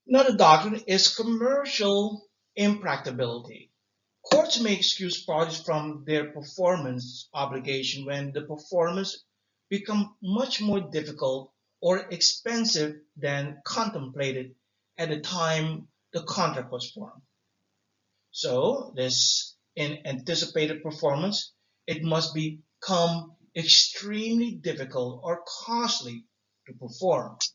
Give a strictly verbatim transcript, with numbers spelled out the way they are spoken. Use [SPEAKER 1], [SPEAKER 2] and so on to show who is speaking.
[SPEAKER 1] Another doctrine is commercial impracticability. Courts may excuse parties from their performance obligation when the performance becomes much more difficult or expensive than contemplated at the time the contract was formed. So, this in anticipated performance, it must become extremely difficult or costly to perform.